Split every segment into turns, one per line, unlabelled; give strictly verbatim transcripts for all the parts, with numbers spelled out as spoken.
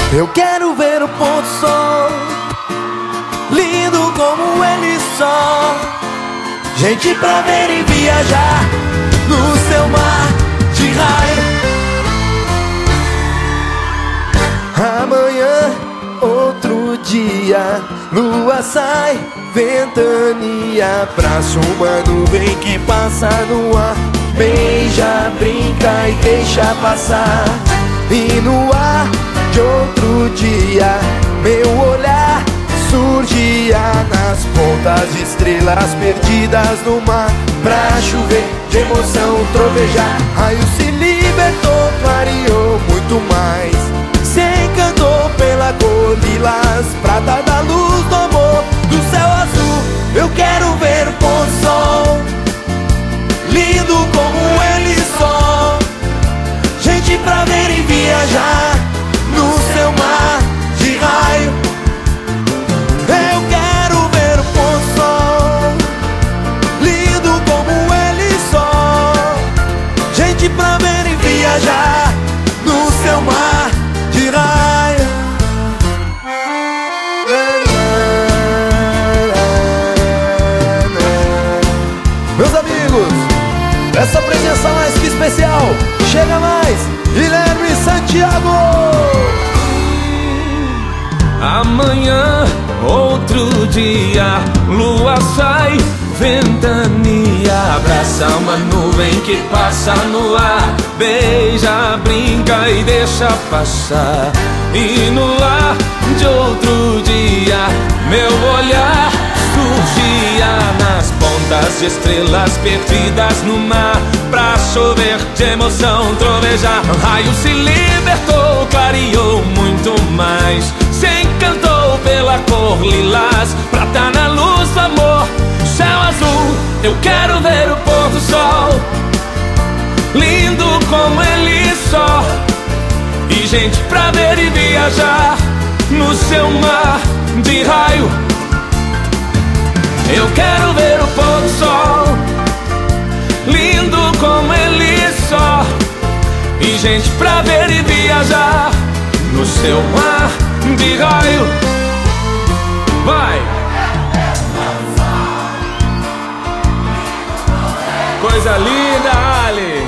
Eu quero ver o pôr do sol, lindo como ele só. Gente pra ver e viajar no seu mar de raio. Amanhã, outro dia, lua sai, ventania, abraça uma nuvem que passa no ar. Beija, brinca e deixa passar. E no ar de outro dia, meu olhar surgia nas pontas de estrelas perdidas no mar. Pra chover, de emoção trovejar, raio se libertou, clareou muito mais. Se encantou pela cor lilás, prata da luz do amor, do céu azul. Eu quero ver o pôr do sol, lindo como ele só. Gente pra ver e viajar no seu mar de raio. Eu quero ver o pôr do sol, lindo como ele só. Gente pra ver e viajar no seu mar de raio. Meus amigos, essa presença mais que especial. Chega mais, Guilherme Santiago.
Amanhã, outro dia, lua sai, ventania, abraça uma nuvem que passa no ar. Beija, brinca e deixa passar. E no ar de outro dia, meu olhar surgia nas pontas de estrelas perdidas no mar. Pra chover, de emoção trovejar, um raio se libertou, clareou muito mais. Se encantou pela cor lilás, prata na luz do amor, céu azul. Eu quero ver o pôr do sol, lindo como ele só. E gente pra ver e viajar no seu mar de raio. Eu quero ver o pôr do sol, lindo como ele só. E gente pra ver e viajar no seu mar de raio. Vai! Coisa linda, Ali!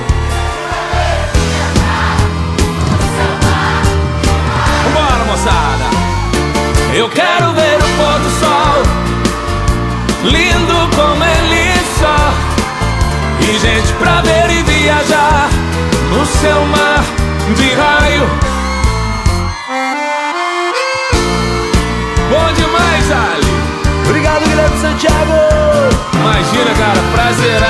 Vambora, moçada! Eu quero ver o pôr do sol, lindo como ele só. E gente pra ver e viajar no seu mar de raio. Bom demais, Ali.
Obrigado, Guilherme Santiago.
Imagina, cara, prazer.